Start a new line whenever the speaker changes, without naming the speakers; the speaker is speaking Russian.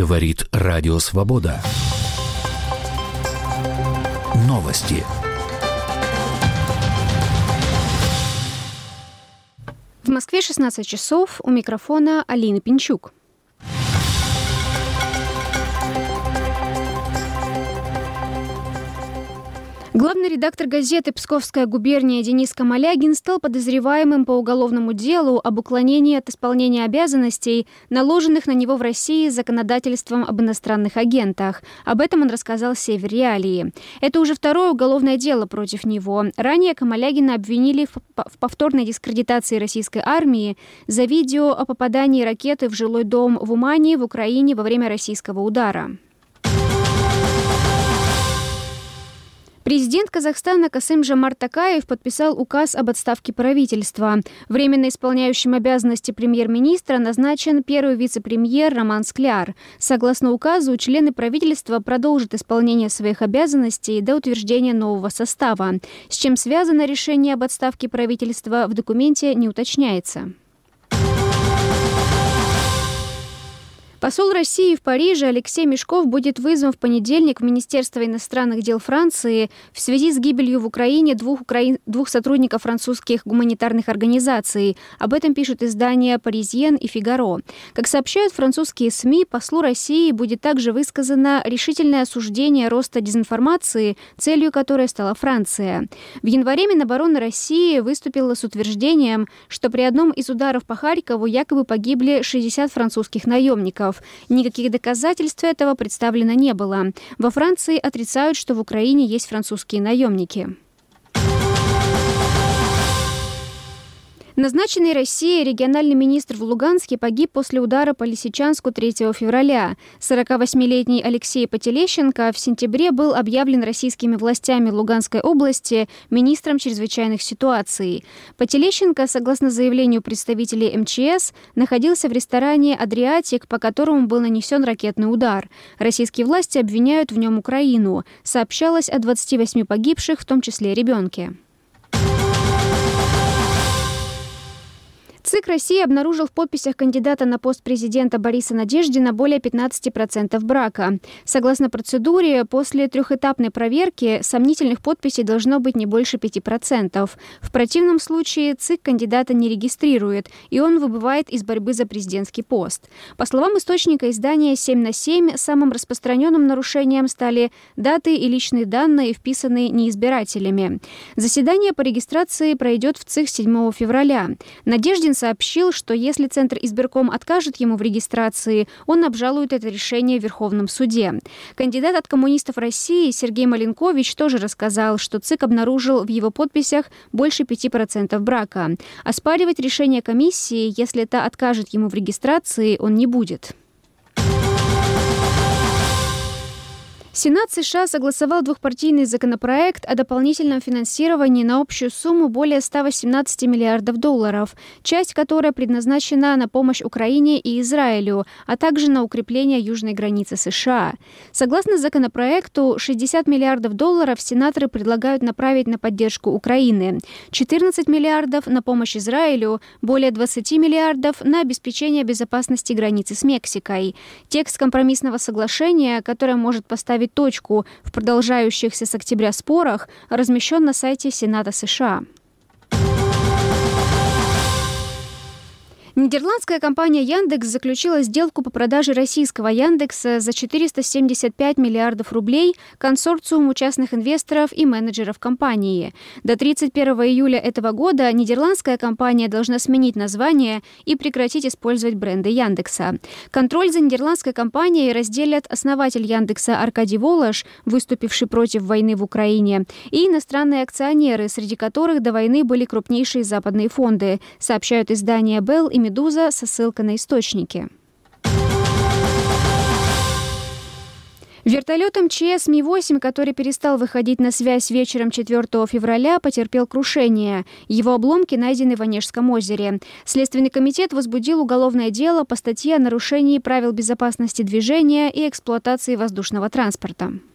Говорит Радио Свобода. Новости.
В Москве 16 часов. У микрофона Алина Пинчук. Главный редактор газеты «Псковская губерния» Денис Камалягин стал подозреваемым по уголовному делу об уклонении от исполнения обязанностей, наложенных на него в России законодательством об иностранных агентах. Об этом он рассказал «Север Реалии». Это уже второе уголовное дело против него. Ранее Камалягина обвинили в повторной дискредитации российской армии за видео о попадании ракеты в жилой дом в Умане в Украине во время российского удара. Президент Казахстана Касым-Жомарт Токаев подписал указ об отставке правительства. Временно исполняющим обязанности премьер-министра назначен первый вице-премьер Роман Скляр. Согласно указу, члены правительства продолжат исполнение своих обязанностей до утверждения нового состава. С чем связано решение об отставке правительства, в документе не уточняется. Посол России в Париже Алексей Мешков будет вызван в понедельник в Министерство иностранных дел Франции в связи с гибелью в Украине двух сотрудников французских гуманитарных организаций. Об этом пишут издания «Паризьен» и «Фигаро». Как сообщают французские СМИ, послу России будет также высказано решительное осуждение роста дезинформации, целью которой стала Франция. В январе Минобороны России выступила с утверждением, что при одном из ударов по Харькову якобы погибли 60 французских наемников. Никаких доказательств этого представлено не было. Во Франции отрицают, что в Украине есть французские наемники. Назначенный Россией региональный министр в Луганске погиб после удара по Лисичанску 3 февраля. 48-летний Алексей Потелещенко в сентябре был объявлен российскими властями Луганской области министром чрезвычайных ситуаций. Потелещенко, согласно заявлению представителей МЧС, находился в ресторане «Адриатик», по которому был нанесен ракетный удар. Российские власти обвиняют в нем Украину. Сообщалось о 28 погибших, в том числе ребенке. ЦИК России обнаружил в подписях кандидата на пост президента Бориса Надеждина более 15% брака. Согласно процедуре, после трехэтапной проверки сомнительных подписей должно быть не больше 5%. В противном случае ЦИК кандидата не регистрирует, и он выбывает из борьбы за президентский пост. По словам источника издания «7/7», самым распространенным нарушением стали даты и личные данные, вписанные неизбирателями. Заседание по регистрации пройдет в ЦИК 7 февраля. Надеждин сообщил, что если Центр избирком откажет ему в регистрации, он обжалует это решение в Верховном суде. Кандидат от коммунистов России Сергей Маленкович тоже рассказал, что ЦИК обнаружил в его подписях больше 5% брака. Оспаривать решение комиссии, если та откажет ему в регистрации, он не будет. Сенат США согласовал двухпартийный законопроект о дополнительном финансировании на общую сумму более 118 миллиардов долларов, часть которой предназначена на помощь Украине и Израилю, а также на укрепление южной границы США. Согласно законопроекту, 60 миллиардов долларов сенаторы предлагают направить на поддержку Украины, 14 миллиардов на помощь Израилю, более 20 миллиардов на обеспечение безопасности границы с Мексикой. Текст компромиссного соглашения, которое может поставить точку в продолжающихся с октября спорах, размещен на сайте Сената США. Нидерландская компания Яндекс заключила сделку по продаже российского Яндекса за 475 миллиардов рублей консорциуму частных инвесторов и менеджеров компании. До 31 июля этого года нидерландская компания должна сменить название и прекратить использовать бренды Яндекса. Контроль за нидерландской компанией разделят основатель Яндекса Аркадий Волош, выступивший против войны в Украине, и иностранные акционеры, среди которых до войны были крупнейшие западные фонды, сообщают издания Белл и «Медуза» со ссылкой на источники. Вертолет МЧС Ми-8, который перестал выходить на связь вечером 4 февраля, потерпел крушение. Его обломки найдены в Онежском озере. Следственный комитет возбудил уголовное дело по статье о нарушении правил безопасности движения и эксплуатации воздушного транспорта.